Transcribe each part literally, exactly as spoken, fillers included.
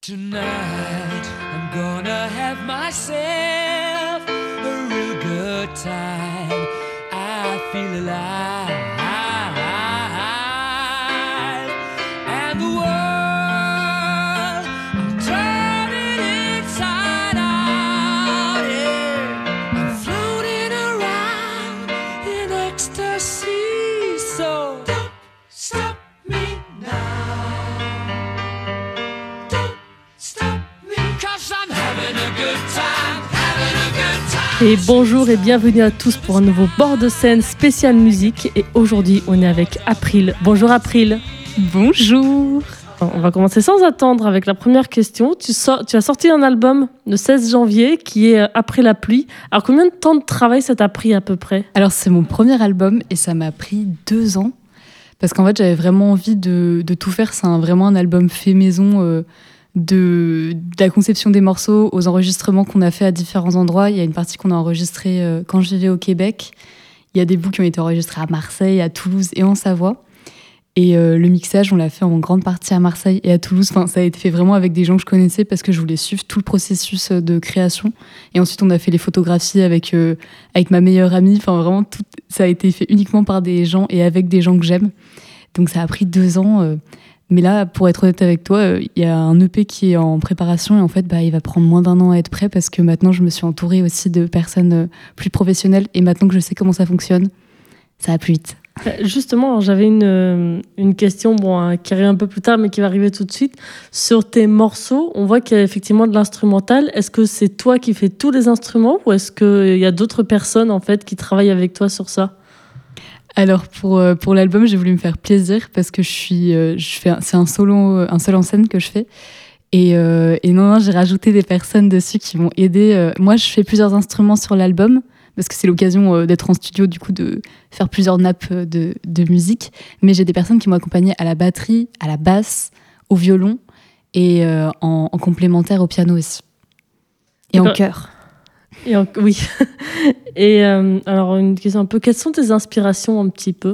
Tonight I'm gonna have myself a real good time. I feel alive, and the world I'm turning inside out. Yeah, I'm floating around in ecstasy. So don't stop me now. Et bonjour et bienvenue à tous pour un nouveau bord de scène spécial musique. Et aujourd'hui, on est avec April. Bonjour April. Bonjour. On va commencer sans attendre avec la première question. Tu, sors, tu as sorti un album le seize janvier qui est Après la pluie. Alors combien de temps de travail ça t'a pris à peu près ? Alors c'est mon premier album et ça m'a pris deux ans. Parce qu'en fait, j'avais vraiment envie de, de tout faire. C'est un, vraiment un album fait maison. Euh, De, de la conception des morceaux aux enregistrements qu'on a fait à différents endroits. Il y a une partie qu'on a enregistrée euh, quand je vivais au Québec. Il y a des bouts qui ont été enregistrés à Marseille, à Toulouse et en Savoie. Et euh, le mixage, on l'a fait en grande partie à Marseille et à Toulouse. Enfin, ça a été fait vraiment avec des gens que je connaissais parce que je voulais suivre tout le processus de création. Et ensuite, on a fait les photographies avec, euh, avec ma meilleure amie. Enfin, vraiment, tout, ça a été fait uniquement par des gens et avec des gens que j'aime. Donc, ça a pris deux ans. Euh, Mais là, pour être honnête avec toi, il y a un E P qui est en préparation et en fait, bah, il va prendre moins d'un an à être prêt parce que maintenant, je me suis entourée aussi de personnes plus professionnelles et maintenant que je sais comment ça fonctionne, ça va plus vite. Justement, alors, j'avais une, une question bon, hein, qui arrive un peu plus tard mais qui va arriver tout de suite. Sur tes morceaux, on voit qu'il y a effectivement de l'instrumental. Est-ce que c'est toi qui fais tous les instruments ou est-ce qu'il y a d'autres personnes en fait, qui travaillent avec toi sur ça ? Alors pour, pour l'album, j'ai voulu me faire plaisir parce que je suis, je fais, c'est un solo, un seul en scène que je fais. Et, euh, et non, non, j'ai rajouté des personnes dessus qui m'ont aidé. Moi, je fais plusieurs instruments sur l'album parce que c'est l'occasion d'être en studio, du coup, de faire plusieurs nappes de, de musique. Mais j'ai des personnes qui m'ont accompagnée à la batterie, à la basse, au violon et euh, en, en complémentaire au piano aussi. Et en chœur. Et en, oui. Et euh, alors, une question un peu, quelles sont tes inspirations un petit peu ?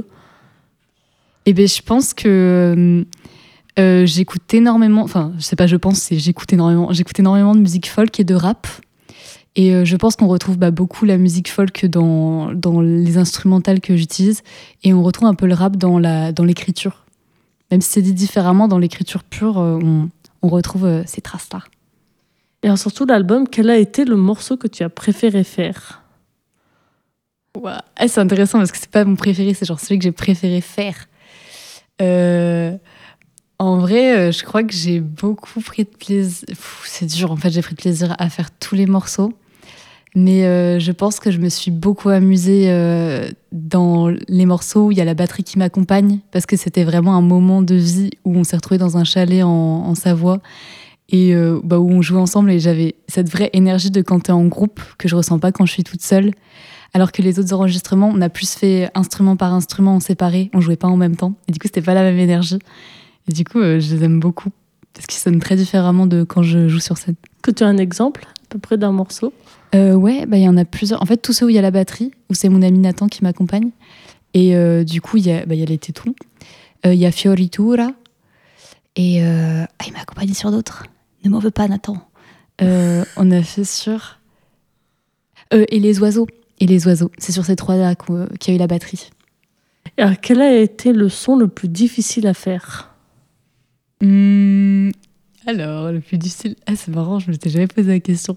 Eh bien, je pense que euh, j'écoute énormément, enfin, je sais pas, je pense, c'est j'écoute énormément, j'écoute énormément de musique folk et de rap. Et euh, je pense qu'on retrouve bah, beaucoup la musique folk dans, dans les instrumentales que j'utilise. Et on retrouve un peu le rap dans, la, dans l'écriture. Même si c'est dit différemment, dans l'écriture pure, euh, on, on retrouve euh, ces traces-là. Et alors, surtout l'album, quel a été le morceau que tu as préféré faire ? Ouais. Ah, c'est intéressant parce que c'est pas mon préféré, c'est genre celui que j'ai préféré faire. Euh, en vrai, euh, je crois que j'ai beaucoup pris de plaisir. Pff, c'est dur, en fait, j'ai pris de plaisir à faire tous les morceaux. Mais euh, je pense que je me suis beaucoup amusée euh, dans les morceaux où il y a la batterie qui m'accompagne parce que c'était vraiment un moment de vie où on s'est retrouvés dans un chalet en, en Savoie. Et euh, bah, où on jouait ensemble et j'avais cette vraie énergie de quand t'es en groupe que je ressens pas quand je suis toute seule. Alors que les autres enregistrements, on a plus fait instrument par instrument en séparé, on jouait pas en même temps. Et du coup, c'était pas la même énergie. Et du coup, euh, je les aime beaucoup parce qu'ils sonnent très différemment de quand je joue sur scène. Que tu as un exemple à peu près d'un morceau ? euh, Ouais, bah, y en a plusieurs. En fait, tous ceux où il y a la batterie, où c'est mon ami Nathan qui m'accompagne. Et euh, du coup, il y, bah, y a les tétons. Il euh, y a Fioritura. Et euh, ah, il m'a accompagné sur d'autres. Ne m'en veux pas, Nathan. Euh, on a fait sur... Euh, et les oiseaux. Et les oiseaux. C'est sur ces trois-là qu'il y a eu la batterie. Et alors, quel a été le son le plus difficile à faire ? Hum, Alors, le plus difficile... Ah, c'est marrant, je ne m'étais jamais posé la question.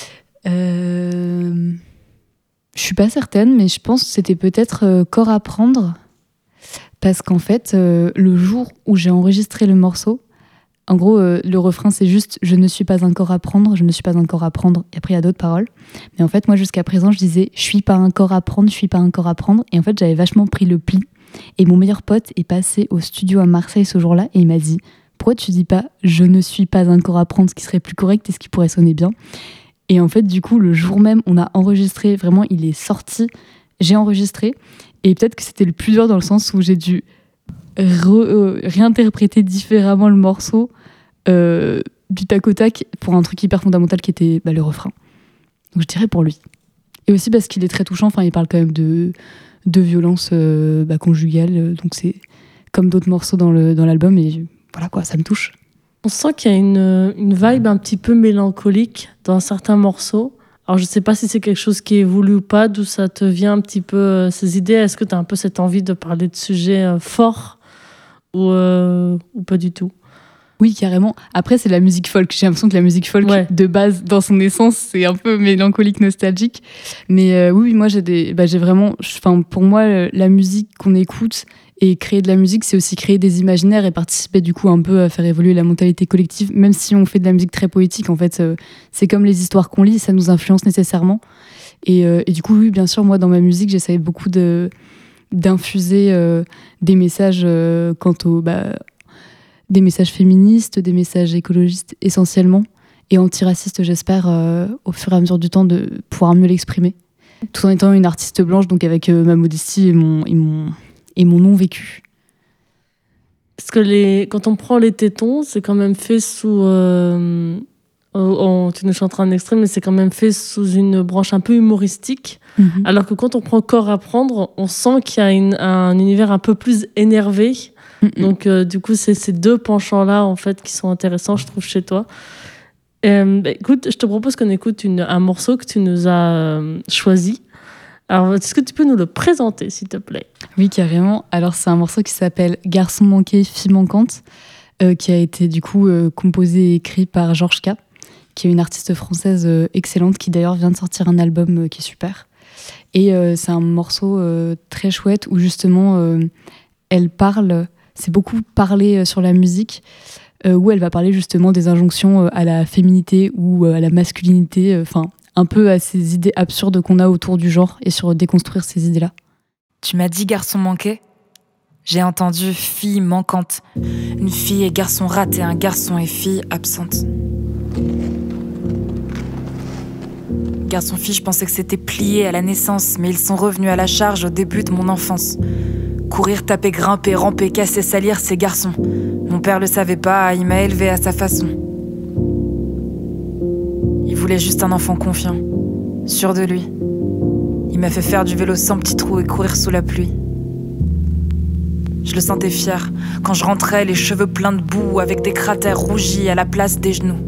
Euh... Je suis pas certaine, mais je pense que c'était peut-être euh, Corps à prendre. Parce qu'en fait, euh, le jour où j'ai enregistré le morceau, en gros, euh, le refrain, c'est juste « Je ne suis pas un corps à prendre, je ne suis pas un corps à prendre ». Et après, il y a d'autres paroles. Mais en fait, moi, jusqu'à présent, je disais « Je suis pas un corps à prendre, je suis pas un corps à prendre ». Et en fait, j'avais vachement pris le pli. Et mon meilleur pote est passé au studio à Marseille ce jour-là et il m'a dit « Pourquoi tu dis pas « Je ne suis pas un corps à prendre », ce qui serait plus correct et ce qui pourrait sonner bien ». Et en fait, du coup, le jour même, on a enregistré. Vraiment, il est sorti. J'ai enregistré. Et peut-être que c'était le plus dur dans le sens où j'ai dû re- euh, réinterpréter différemment le morceau Euh, du tac au tac pour un truc hyper fondamental qui était bah, le refrain. Donc je dirais pour lui. Et aussi parce qu'il est très touchant, enfin il parle quand même de, de violence euh, bah, conjugale, donc c'est comme d'autres morceaux dans, le, dans l'album, et voilà quoi, ça me touche. On sent qu'il y a une, une vibe un petit peu mélancolique dans certains morceaux. Alors, je ne sais pas si c'est quelque chose qui est voulu ou pas, d'où ça te vient un petit peu, euh, ces idées. Est-ce que tu as un peu cette envie de parler de sujets euh, forts ou, euh, ou pas du tout? Oui, carrément. Après, c'est la musique folk. J'ai l'impression que la musique folk, ouais. de base, dans son essence, c'est un peu mélancolique, nostalgique. Mais euh, oui, moi, j'ai, des, bah, j'ai vraiment... Enfin, pour moi, la musique qu'on écoute et créer de la musique, c'est aussi créer des imaginaires et participer du coup un peu à faire évoluer la mentalité collective. Même si on fait de la musique très poétique, en fait, euh, c'est comme les histoires qu'on lit, ça nous influence nécessairement. Et, euh, et du coup, oui, bien sûr, moi, dans ma musique, j'essaie beaucoup de, d'infuser euh, des messages euh, quant au... Bah, des messages féministes, des messages écologistes essentiellement, et antiracistes, j'espère, euh, au fur et à mesure du temps, de pouvoir mieux l'exprimer. Tout en étant une artiste blanche, donc avec euh, ma modestie et mon... Et mon et mon non-vécu. Parce que les... quand on prend les tétons, c'est quand même fait sous... Euh... Oh, tu nous chanteras un extrait, mais c'est quand même fait sous une branche un peu humoristique. Mm-hmm. Alors que quand on prend Corps à prendre, on sent qu'il y a une, un univers un peu plus énervé. Mm-hmm. Donc, euh, du coup, c'est ces deux penchants-là, en fait, qui sont intéressants, je trouve, chez toi. Euh, bah, écoute, je te propose qu'on écoute une, un morceau que tu nous as euh, choisi. Alors, est-ce que tu peux nous le présenter, s'il te plaît? Oui, carrément. Alors, c'est un morceau qui s'appelle « Garçon manqué, fille manquante euh, », qui a été du coup euh, composé et écrit par Georges K, qui est une artiste française euh, excellente, qui d'ailleurs vient de sortir un album euh, qui est super. Et euh, c'est un morceau euh, très chouette où justement, euh, elle parle, c'est beaucoup parler sur la musique, euh, où elle va parler justement des injonctions euh, à la féminité ou euh, à la masculinité, enfin... Euh, un peu à ces idées absurdes qu'on a autour du genre et sur déconstruire ces idées-là. Tu m'as dit garçon manqué ? J'ai entendu fille manquante. Une fille et garçon raté, un garçon et fille absente. Garçon-fille, je pensais que c'était plié à la naissance, mais ils sont revenus à la charge au début de mon enfance. Courir, taper, grimper, ramper, casser, salir, ces garçons. Mon père le savait pas, il m'a élevé à sa façon. Il voulait juste un enfant confiant, sûr de lui. Il m'a fait faire du vélo sans petit trou et courir sous la pluie. Je le sentais fier quand je rentrais, les cheveux pleins de boue avec des cratères rougis à la place des genoux.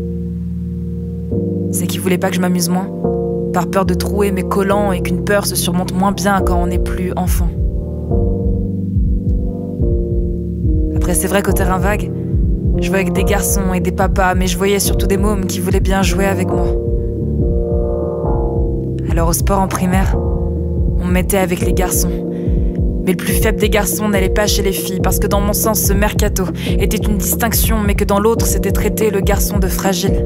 C'est qu'il voulait pas que je m'amuse moins, par peur de trouer mes collants et qu'une peur se surmonte moins bien quand on n'est plus enfant. Après, c'est vrai qu'au terrain vague, je voyais que des garçons et des papas, mais je voyais surtout des mômes qui voulaient bien jouer avec moi. Alors au sport en primaire, on me mettait avec les garçons. Mais le plus faible des garçons n'allait pas chez les filles, parce que dans mon sens, ce mercato était une distinction, mais que dans l'autre, c'était traiter le garçon de fragile.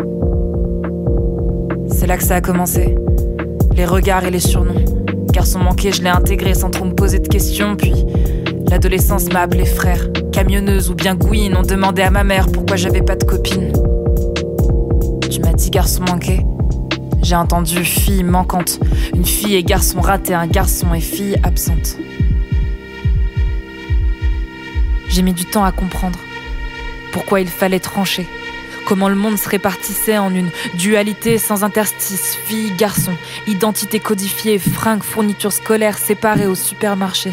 C'est là que ça a commencé, les regards et les surnoms. Garçon manqué, je l'ai intégré sans trop me poser de questions, puis... l'adolescence m'a appelé frère, camionneuse ou bien gouine. On demandait à ma mère pourquoi j'avais pas de copine. Tu m'as dit garçon manqué, j'ai entendu fille manquante. Une fille et garçon raté, un garçon et fille absente. J'ai mis du temps à comprendre pourquoi il fallait trancher, comment le monde se répartissait en une dualité sans interstice. Fille, garçon, identité codifiée, fringues, fournitures scolaires séparées au supermarché.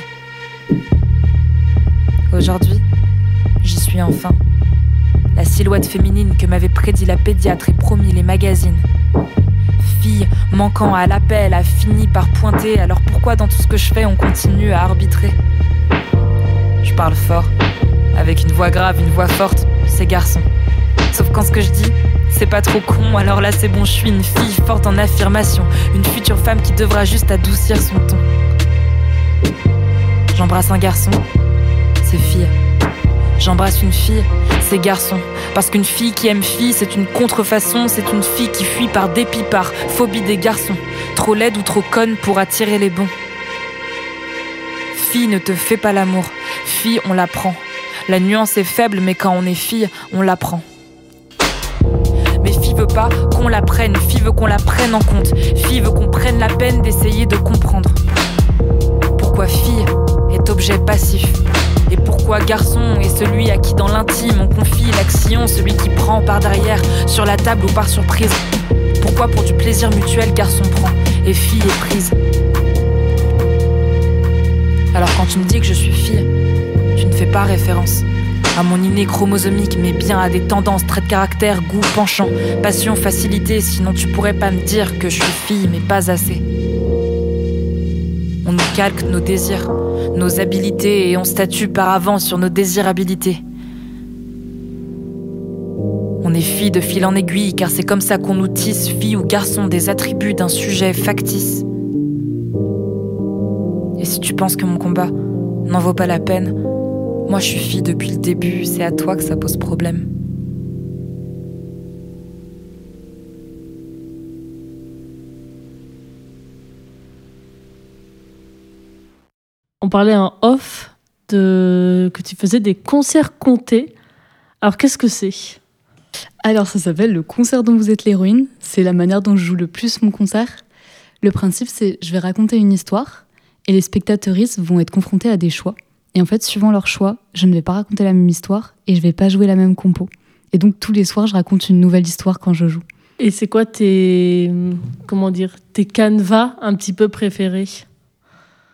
Aujourd'hui, j'y suis enfin. La silhouette féminine que m'avait prédit la pédiatre et promis les magazines. Fille manquant à l'appel a fini par pointer. Alors pourquoi dans tout ce que je fais on continue à arbitrer ? Je parle fort, avec une voix grave, une voix forte, c'est garçon. Sauf quand ce que je dis, c'est pas trop con. Alors là c'est bon, je suis une fille forte en affirmation. Une future femme qui devra juste adoucir son ton. J'embrasse un garçon, c'est fille. J'embrasse une fille, c'est garçon. Parce qu'une fille qui aime fille, c'est une contrefaçon. C'est une fille qui fuit par dépit, par phobie des garçons. Trop laide ou trop conne pour attirer les bons. Fille, ne te fais pas l'amour. Fille, on l'apprend. La nuance est faible, mais quand on est fille, on l'apprend. Mais fille veut pas qu'on la prenne. Fille veut qu'on la prenne en compte. Fille veut qu'on prenne la peine d'essayer de comprendre. Pourquoi fille est objet passif? Et pourquoi garçon est celui à qui dans l'intime on confie l'action, celui qui prend par derrière, sur la table ou par surprise? Pourquoi pour du plaisir mutuel garçon prend et fille est prise? Alors quand tu me dis que je suis fille, tu ne fais pas référence à mon inné chromosomique, mais bien à des tendances, traits de caractère, goût, penchant, passion, facilité. Sinon tu pourrais pas me dire que je suis fille, mais pas assez. On nous calque nos désirs, nos habilités, et on statue par avance sur nos désirabilités. On est fille de fil en aiguille, car c'est comme ça qu'on nous tisse, fille ou garçon, des attributs d'un sujet factice. Et si tu penses que mon combat n'en vaut pas la peine, moi je suis fille depuis le début, c'est à toi que ça pose problème. On parlait en off de... que tu faisais des concerts comptés. Alors qu'est-ce que c'est ? Alors ça s'appelle le concert dont vous êtes l'héroïne. C'est la manière dont je joue le plus mon concert. Le principe, c'est je vais raconter une histoire et les spectateuristes vont être confrontés à des choix. Et en fait, suivant leur choix, je ne vais pas raconter la même histoire et je ne vais pas jouer la même compo. Et donc tous les soirs, je raconte une nouvelle histoire quand je joue. Et c'est quoi tes, comment dire, tes canevas un petit peu préférés ? C'est-à-dire ?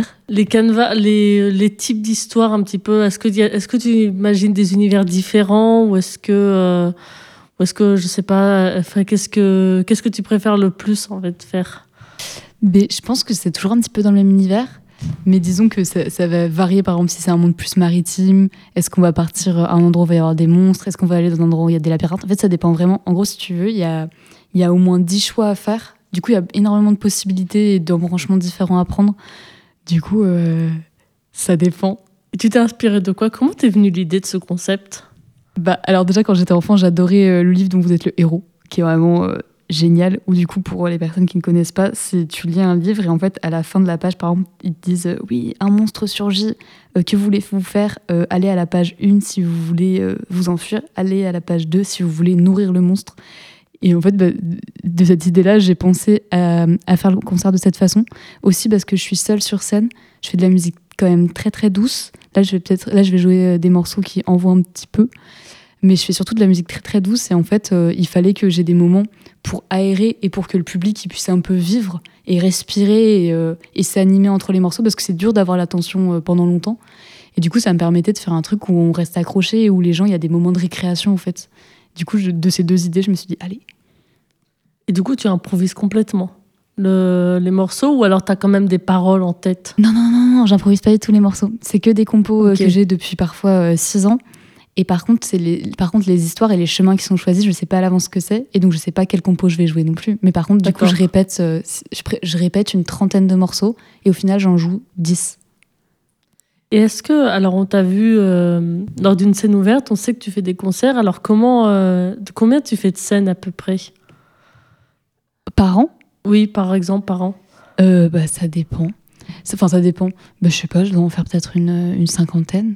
Les canevas, les, les types d'histoires un petit peu. Est-ce que, est-ce que tu imagines des univers différents ou est-ce que, euh, ou est-ce que je sais pas, enfin, qu'est-ce que, qu'est-ce que tu préfères le plus en fait faire ? Mais je pense que c'est toujours un petit peu dans le même univers. Mais disons que ça, ça va varier, par exemple, si c'est un monde plus maritime, est-ce qu'on va partir à un endroit où il va y avoir des monstres, est-ce qu'on va aller dans un endroit où il y a des labyrinthes ? En fait, ça dépend vraiment. En gros, si tu veux, il y a, il y a au moins dix choix à faire. Du coup, il y a énormément de possibilités et d'embranchements différents à prendre. Du coup, euh, ça dépend. Et tu t'es inspirée de quoi ? Comment t'es venue l'idée de ce concept ? Bah, alors déjà, quand j'étais enfant, j'adorais euh, le livre dont vous êtes le héros, qui est vraiment euh, génial. Ou du coup, pour les personnes qui ne connaissent pas, c'est tu lis un livre et en fait, à la fin de la page, par exemple, ils te disent euh, « Oui, un monstre surgit, euh, que voulez-vous faire ? euh, Allez à la page un si vous voulez euh, vous enfuir, allez à la page deux si vous voulez nourrir le monstre. » Et en fait, bah, de cette idée-là, j'ai pensé à, à faire le concert de cette façon. Aussi parce que je suis seule sur scène. Je fais de la musique quand même très très douce. Là, je vais peut-être, là, je vais jouer des morceaux qui envoient un petit peu. Mais je fais surtout de la musique très très douce. Et en fait, euh, il fallait que j'ai des moments pour aérer et pour que le public il puisse un peu vivre et respirer et, euh, et s'animer entre les morceaux. Parce que c'est dur d'avoir l'attention euh, pendant longtemps. Et du coup, ça me permettait de faire un truc où on reste accroché et où les gens, il y a des moments de récréation en fait. Du coup, je, de ces deux idées, je me suis dit, allez. Et du coup, tu improvises complètement le, les morceaux ou alors tu as quand même des paroles en tête ? Non, non, non, non, j'improvise pas du tout les morceaux. C'est que des compos Okay. que j'ai depuis parfois six ans. Et par contre, c'est les, par contre, les histoires et les chemins qui sont choisis, je sais pas à l'avance ce que c'est. Et donc, je sais pas quel compo je vais jouer non plus. Mais par contre, du D'accord. coup, je répète, euh, je, pré- je répète une trentaine de morceaux et au final, j'en joue dix. Et est-ce que, alors on t'a vu euh, lors d'une scène ouverte, on sait que tu fais des concerts, alors comment, euh, de combien tu fais de scènes à peu près ? Par an ? Oui, par exemple, par an. euh, bah, Ça dépend. C'est- Enfin, ça dépend. Bah, je sais pas, je dois en faire peut-être une, une cinquantaine.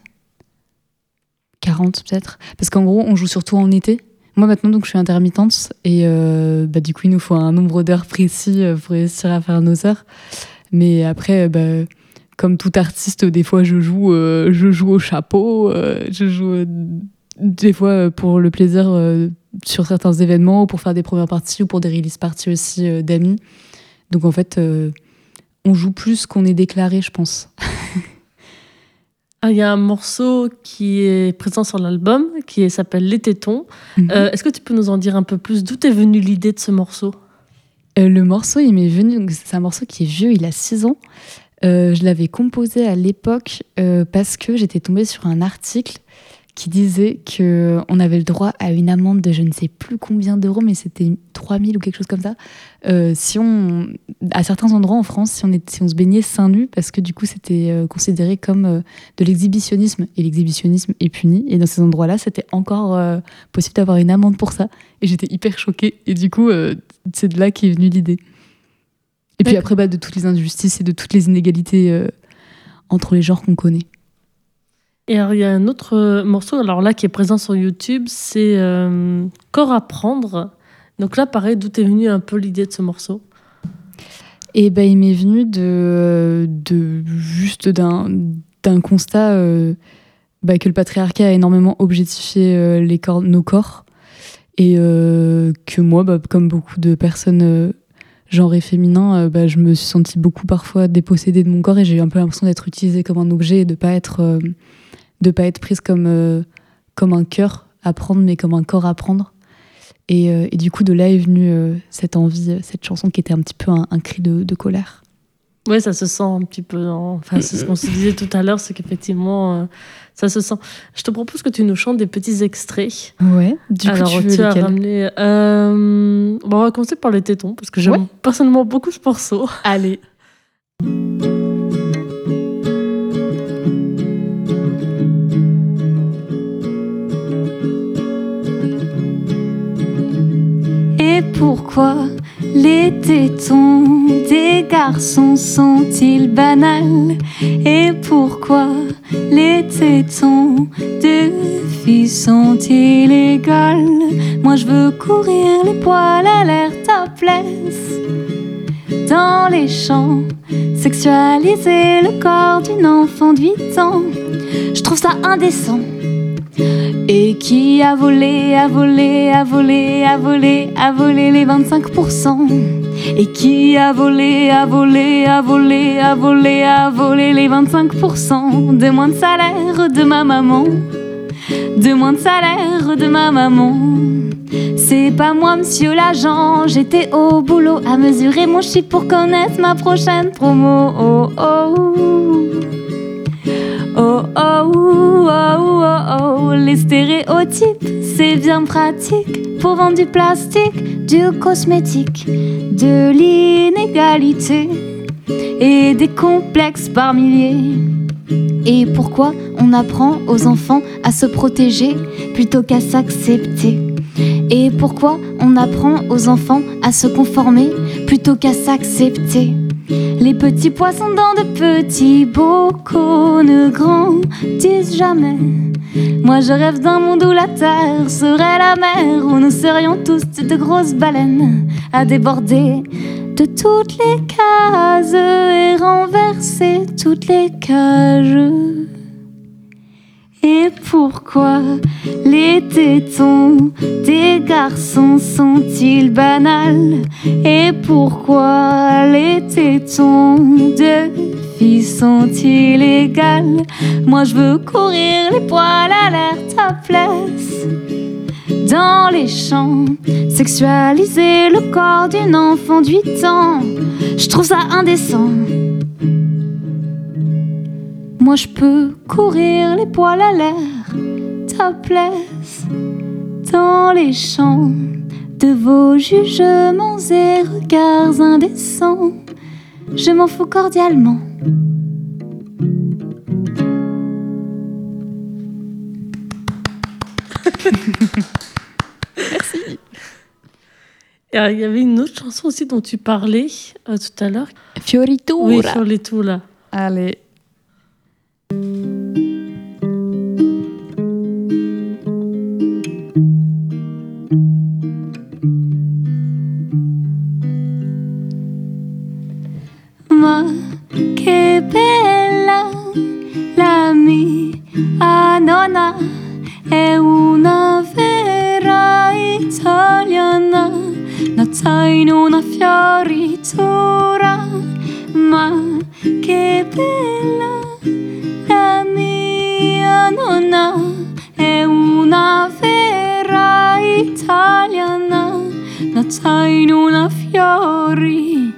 quarante peut-être. Parce qu'en gros, on joue surtout en été. Moi, maintenant, donc, je suis intermittente. Et euh, bah, du coup, il nous faut un nombre d'heures précis euh, pour réussir à faire nos heures. Mais après, bah, comme tout artiste, des fois, je joue, euh, je joue au chapeau. Euh, je joue euh, des fois euh, pour le plaisir euh, sur certains événements, ou pour faire des premières parties, ou pour des release parties aussi euh, d'amis. Donc, en fait, euh, on joue plus qu'on est déclaré, je pense. Ah, il y a un morceau qui est présent sur l'album, qui est- s'appelle Les Tétons. Mhm. Euh, est-ce que tu peux nous en dire un peu plus ? D'où t'es venue l'idée de ce morceau ? Euh, le morceau, il m'est venu. Donc c'est un morceau qui est vieux, il a six ans. Euh, je l'avais composé à l'époque euh, parce que j'étais tombée sur un article qui disait qu'on avait le droit à une amende de je ne sais plus combien d'euros, mais c'était trois mille ou quelque chose comme ça, euh, si on, à certains endroits en France, si on, est, si on se baignait seins nus, parce que du coup c'était euh, considéré comme euh, de l'exhibitionnisme, et l'exhibitionnisme est puni, et dans ces endroits-là, c'était encore euh, possible d'avoir une amende pour ça, et j'étais hyper choquée, et du coup, euh, c'est de là qu'est venue l'idée. Et puis D'accord. après, bah, de toutes les injustices et de toutes les inégalités euh, entre les genres qu'on connaît. Et alors, il y a un autre euh, morceau, alors là, qui est présent sur YouTube, c'est euh, Corps à prendre. Donc là, pareil, d'où t'es venue un peu l'idée de ce morceau ? Et ben, il m'est venu de, de juste d'un, d'un constat euh, bah, que le patriarcat a énormément objectifié euh, les corps, nos corps. Et euh, que moi, bah, comme beaucoup de personnes euh, genrées féminins, euh, bah, je me suis sentie beaucoup parfois dépossédée de mon corps et j'ai eu un peu l'impression d'être utilisée comme un objet et de ne pas être, euh, de pas être prise comme, euh, comme un cœur à prendre, mais comme un corps à prendre. Et, euh, et du coup, de là est venue euh, cette envie, cette chanson qui était un petit peu un, un cri de, de colère. Oui, ça se sent un petit peu. Dans... Enfin, c'est ce qu'on se disait tout à l'heure, c'est qu'effectivement, euh, ça se sent. Je te propose que tu nous chantes des petits extraits. Ouais. Du coup, Alors, tu veux tu as lesquels? ramené. Euh... Bon, on va commencer par les tétons, parce que j'aime Ouais. personnellement beaucoup ce morceau. Allez. Et pourquoi les tétons des garçons sont-ils banals? Et pourquoi les tétons de filles sont-ils illégales? Moi je veux courir les poils à l'air topless dans les champs, sexualiser le corps d'une enfant de huit ans. Je trouve ça indécent. Et qui a volé, a volé, a volé, a volé, a volé les vingt-cinq pour cent? Et qui a volé, a volé, a volé, a volé, a volé les vingt-cinq pour cent de moins de salaire de ma maman? De moins de salaire de ma maman. C'est pas moi, monsieur l'agent. J'étais au boulot à mesurer mon chiffre pour connaître ma prochaine promo. Oh oh. Oh oh, oh oh, oh oh, les stéréotypes, c'est bien pratique pour vendre du plastique, du cosmétique, de l'inégalité et des complexes par milliers. Et pourquoi on apprend aux enfants à se protéger plutôt qu'à s'accepter? Et pourquoi on apprend aux enfants à se conformer plutôt qu'à s'accepter? Les petits poissons dans de petits bocaux ne grandissent jamais. Moi je rêve d'un monde où la terre serait la mer, où nous serions tous de grosses baleines à déborder de toutes les cases et renverser toutes les cages. Et pourquoi les tétons des garçons sont-ils banals? Et pourquoi les tétons de filles sont-ils illégales? Moi je veux courir les poils à l'air topless dans les champs, sexualiser le corps d'une enfant de huit ans. Je trouve ça indécent. Moi je peux courir les poils à l'air topless dans les champs de vos jugements et regards indécents. Je m'en fous cordialement. Merci. Et alors, il y avait une autre chanson aussi dont tu parlais euh, tout à l'heure. Fioritura. Oui, sur les tout là. Allez. Ma che bella la mia nonna è una vera italiana, nata in una fioritura. Ma che bella la mia nonna è una vera italiana, nata in una fioritura.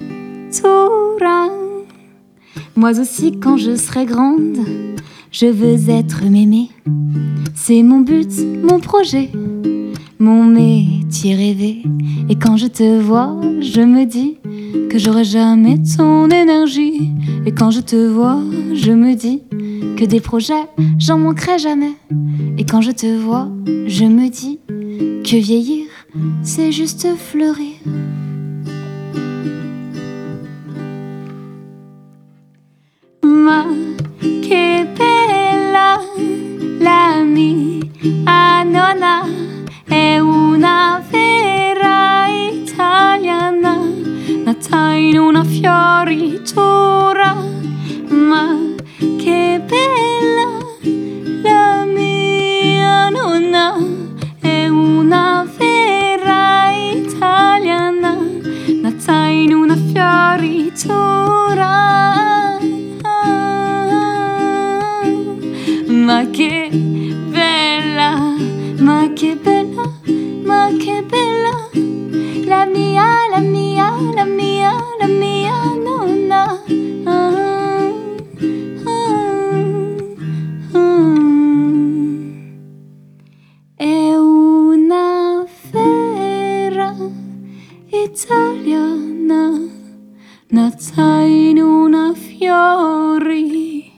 Moi aussi quand je serai grande, je veux être m'aimer. C'est mon but, mon projet, mon métier rêvé. Et quand je te vois, je me dis que j'aurai jamais ton énergie. Et quand je te vois, je me dis que des projets, j'en manquerai jamais. Et quand je te vois, je me dis que vieillir, c'est juste fleurir. Ma che bella la mia nonna è una vera italiana, nata in una fioritura. Ma che bella la mia nonna è una vera italiana, nata in una fioritura. Ma che bella, ma che bella, la mia, la mia, la mia, la mia nonna. Ah, ah, ah. È una fera italiana nata in una fiori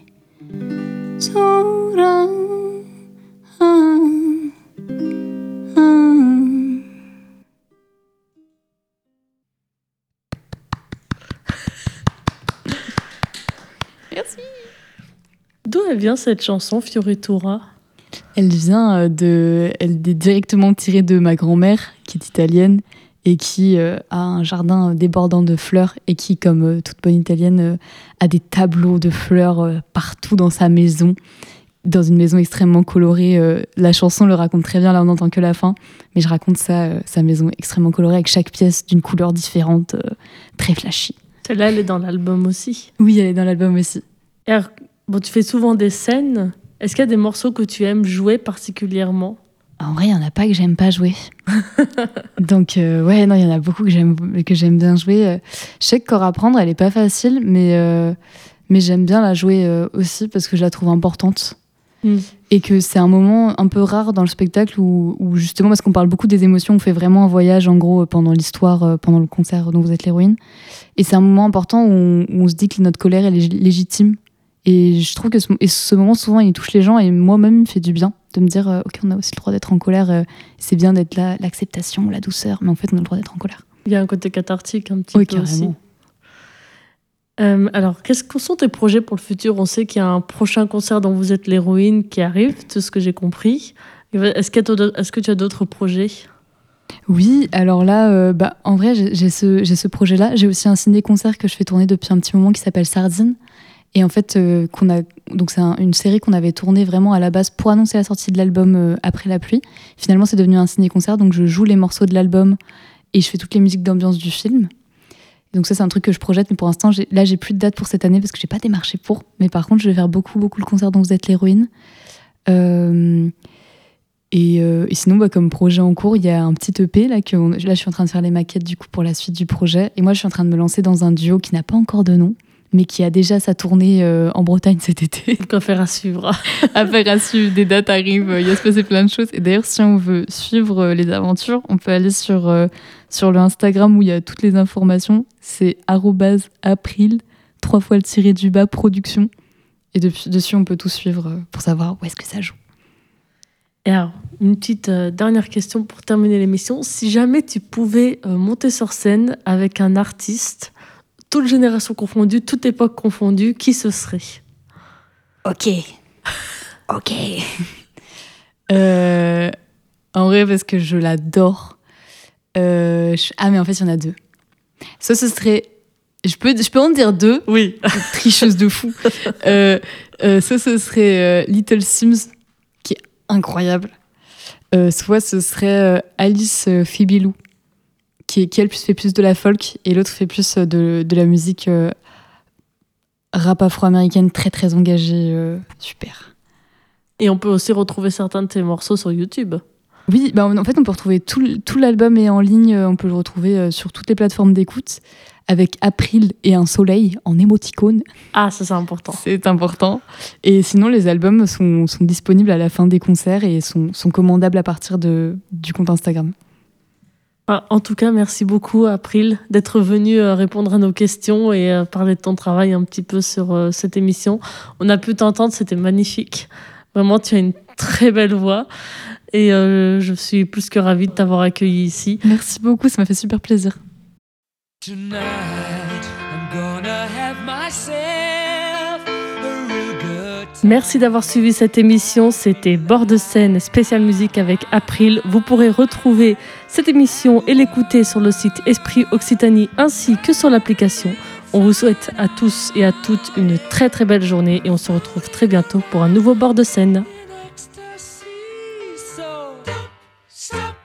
sura. Ah, ah. Merci. D'où elle vient cette chanson, Fioritura? Elle vient de, elle est directement tirée de ma grand-mère, qui est italienne et qui euh, a un jardin débordant de fleurs et qui, comme euh, toute bonne italienne, euh, a des tableaux de fleurs euh, partout dans sa maison, dans une maison extrêmement colorée. Euh, la chanson le raconte très bien, là on n'entend que la fin, mais je raconte ça, euh, sa maison extrêmement colorée avec chaque pièce d'une couleur différente, euh, très flashy. Celle-là, elle est dans l'album aussi. Oui, elle est dans l'album aussi. Et alors, bon, tu fais souvent des scènes. Est-ce qu'il y a des morceaux que tu aimes jouer particulièrement? En vrai, il n'y en a pas que j'aime pas jouer. Donc, euh, ouais, non, il y en a beaucoup que j'aime, que j'aime bien jouer. Je sais que Corps à prendre, elle est pas facile, mais, euh, mais j'aime bien la jouer euh, aussi parce que je la trouve importante. Mm. Et que c'est un moment un peu rare dans le spectacle où, où justement, parce qu'on parle beaucoup des émotions, on fait vraiment un voyage, en gros, pendant l'histoire, pendant le concert dont vous êtes l'héroïne. Et c'est un moment important où on, où on se dit que notre colère, elle est légitime. Et je trouve que ce, et ce moment, souvent, il touche les gens et moi-même, il me fait du bien de me dire euh, ok, on a aussi le droit d'être en colère, euh, c'est bien d'être là, l'acceptation, la douceur, mais en fait, on a le droit d'être en colère. Il y a un côté cathartique un petit oui, peu carrément. aussi. Euh, alors, qu'est-ce que sont tes projets pour le futur? On sait qu'il y a un prochain concert dont vous êtes l'héroïne qui arrive, tout ce que j'ai compris. Est-ce, qu'il y a est-ce que tu as d'autres projets? Oui, alors là, euh, bah, en vrai, j'ai, j'ai, ce, j'ai ce projet-là. J'ai aussi un ciné-concert que je fais tourner depuis un petit moment qui s'appelle Sardine. Et en fait, euh, qu'on a, donc c'est un, une série qu'on avait tournée vraiment à la base pour annoncer la sortie de l'album euh, Après la pluie. Finalement, c'est devenu un ciné-concert, donc je joue les morceaux de l'album et je fais toutes les musiques d'ambiance du film. Donc ça, c'est un truc que je projette, mais pour l'instant, j'ai, là, j'ai plus de date pour cette année parce que j'ai pas démarché pour. Mais par contre, je vais faire beaucoup, beaucoup le concert dont vous êtes l'héroïne. Euh, et, euh, et sinon, bah, comme projet en cours, il y a un petit E P. Là, que on, là, je suis en train de faire les maquettes du coup pour la suite du projet. Et moi, je suis en train de me lancer dans un duo qui n'a pas encore de nom, mais qui a déjà sa tournée euh, en Bretagne cet été. Donc, affaire à suivre. Affaire à suivre, des dates arrivent, il va se passer plein de choses. Et d'ailleurs, si on veut suivre euh, les aventures, on peut aller sur, euh, sur le Instagram où il y a toutes les informations. C'est arobase april, trois fois le tiré du bas, production. Et depuis, dessus, on peut tout suivre euh, pour savoir où est-ce que ça joue. Et alors, une petite euh, dernière question pour terminer l'émission. Si jamais tu pouvais euh, monter sur scène avec un artiste, toute génération confondue, toute époque confondue, qui ce serait? Ok. Ok. euh, en vrai, parce que je l'adore. Euh, je... Ah, mais en fait, il y en a deux. Ça, ce serait... Je peux, je peux en dire deux? Oui. Tricheuse de fou. euh, euh, ça, ce serait euh, Little Sims, qui est incroyable. Euh, soit ce serait euh, Alice euh, Phoebe-Lou, qui, qui elle plus fait plus de la folk et l'autre fait plus de, de la musique euh, rap afro-américaine très très engagée, euh, super. Et on peut aussi retrouver certains de tes morceaux sur YouTube. Oui, bah en fait on peut retrouver tout, tout l'album est en ligne, on peut le retrouver sur toutes les plateformes d'écoute avec April et un soleil en émoticône. Ah, ça c'est important. C'est important. Et sinon les albums sont, sont disponibles à la fin des concerts et sont, sont commandables à partir de, du compte Instagram. En tout cas, merci beaucoup, April, d'être venue répondre à nos questions et parler de ton travail un petit peu sur cette émission. On a pu t'entendre, c'était magnifique. Vraiment, tu as une très belle voix et euh, je suis plus que ravie de t'avoir accueillie ici. Merci beaucoup, ça m'a fait super plaisir. Tonight, I'm gonna have myself a real good time. Merci d'avoir suivi cette émission. C'était Bord de scène spéciale musique avec April. Vous pourrez retrouver cette émission et l'écouter sur le site Esprit Occitanie ainsi que sur l'application. On vous souhaite à tous et à toutes une très très belle journée et on se retrouve très bientôt pour un nouveau Bord de scène. Stop.